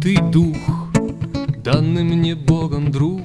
Ты дух, данный мне Богом друг,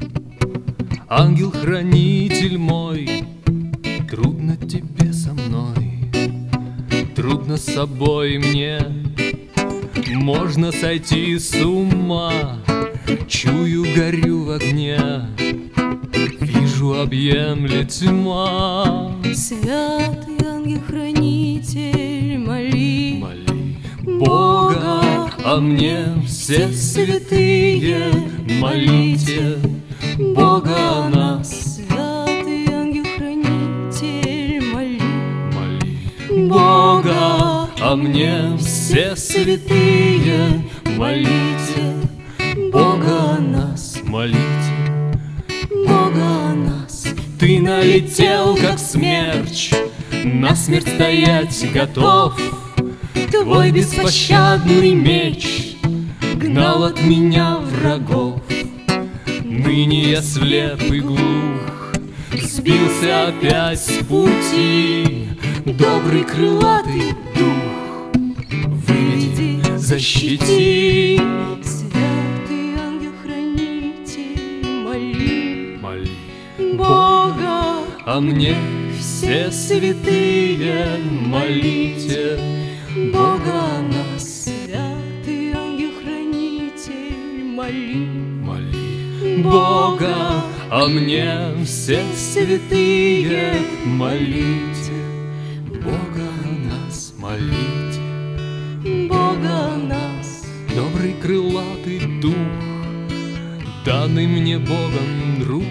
ангел-хранитель мой. Трудно тебе со мной, трудно с собой мне. Можно сойти с ума, чую, горю в огне, вижу, объемлет тьма. Святый ангел-хранитель, моли, Моли Бога о мне, все святые, молите Бога о нас. Святый ангел-хранитель, моли, Моли Бога о мне, все святые, молите Бога о нас, молите Бога о нас. Ты налетел, как смерч, на смерть стоять готов. Твой беспощадный меч гнал от меня врагов. Ныне я слеп и глух, сбился опять с пути. Добрый крылатый дух, выведи, защити. святый ангел-хранитель, моли, Моли Бога о мне, все святые, молите Бога о нас. Святый ангел-хранитель, моли, Моли Бога о мне, все святые, молите Бога о нас, молите Бога о нас. добрый крылатый дух, данный мне Богом друг,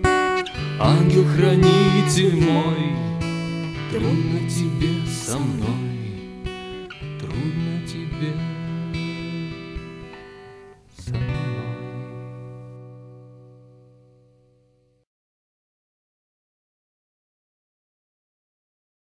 ангел-хранитель мой. Трудно тебе со мной.